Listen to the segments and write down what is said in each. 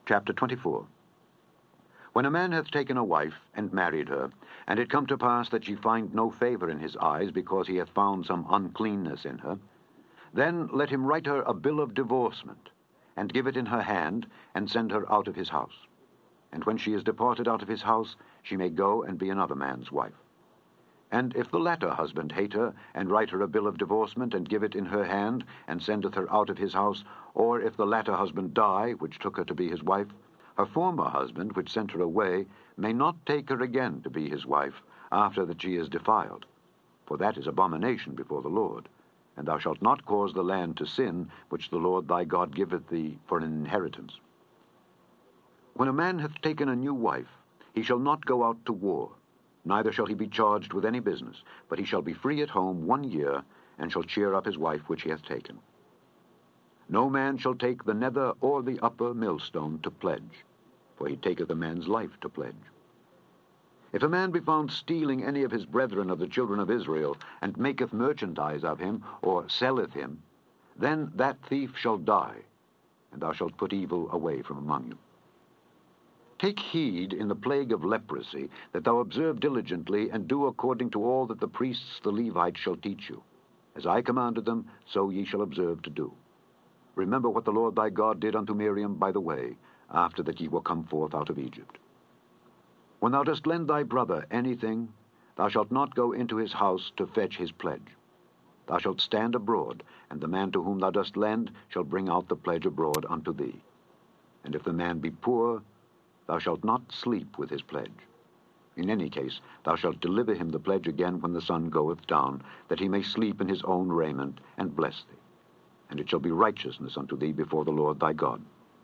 Chapter 24. When a man hath taken a wife, and married her, and it come to pass that she find no favor in his eyes, because he hath found some uncleanness in her, then let him write her a bill of divorcement, and give it in her hand, and send her out of his house. And when she is departed out of his house, she may go and be another man's wife. And if the latter husband hate her, and write her a bill of divorcement, and give it in her hand, and sendeth her out of his house, or if the latter husband die, which took her to be his wife, her former husband, which sent her away, may not take her again to be his wife, after that she is defiled. For that is abomination before the Lord. And thou shalt not cause the land to sin, which the Lord thy God giveth thee for an inheritance. When a man hath taken a new wife, he shall not go out to war, neither shall he be charged with any business, but he shall be free at home 1 year, and shall cheer up his wife which he hath taken. No man shall take the nether or the upper millstone to pledge, for he taketh a man's life to pledge. If a man be found stealing any of his brethren of the children of Israel, and maketh merchandise of him, or selleth him, then that thief shall die, and thou shalt put evil away from among you. Take heed in the plague of leprosy, that thou observe diligently, and do according to all that the priests the Levites shall teach you. As I commanded them, so ye shall observe to do. Remember what the Lord thy God did unto Miriam by the way, after that ye were come forth out of Egypt. When thou dost lend thy brother anything, thou shalt not go into his house to fetch his pledge. Thou shalt stand abroad, and the man to whom thou dost lend shall bring out the pledge abroad unto thee. And if the man be poor, thou shalt not sleep with his pledge. In any case, thou shalt deliver him the pledge again when the sun goeth down, that he may sleep in his own raiment, and bless thee. And it shall be righteousness unto thee before the Lord thy God.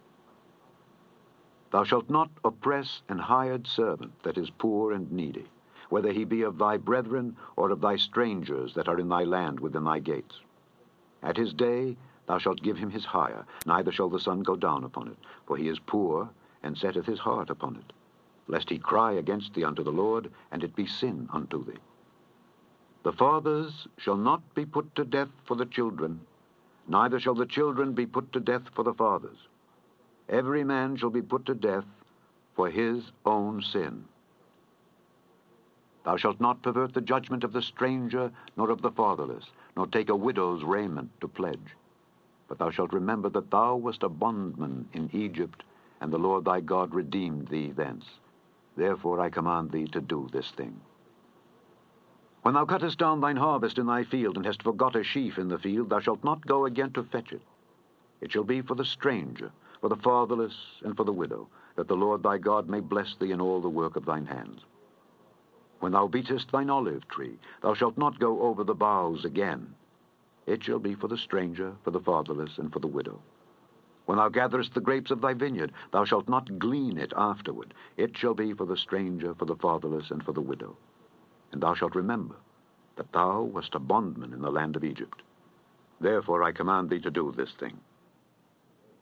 Thou shalt not oppress an hired servant that is poor and needy, whether he be of thy brethren or of thy strangers that are in thy land within thy gates. At his day thou shalt give him his hire, neither shall the sun go down upon it, for he is poor, and setteth his heart upon it, lest he cry against thee unto the Lord, and it be sin unto thee. The fathers shall not be put to death for the children, neither shall the children be put to death for the fathers. Every man shall be put to death for his own sin. Thou shalt not pervert the judgment of the stranger, nor of the fatherless, nor take a widow's raiment to pledge. But thou shalt remember that thou wast a bondman in Egypt, and the Lord thy God redeemed thee thence. Therefore I command thee to do this thing. When thou cuttest down thine harvest in thy field, and hast forgot a sheaf in the field, thou shalt not go again to fetch it. It shall be for the stranger, for the fatherless, and for the widow, that the Lord thy God may bless thee in all the work of thine hands. When thou beatest thine olive tree, thou shalt not go over the boughs again. It shall be for the stranger, for the fatherless, and for the widow. When thou gatherest the grapes of thy vineyard, thou shalt not glean it afterward. It shall be for the stranger, for the fatherless, and for the widow. And thou shalt remember that thou wast a bondman in the land of Egypt. Therefore I command thee to do this thing.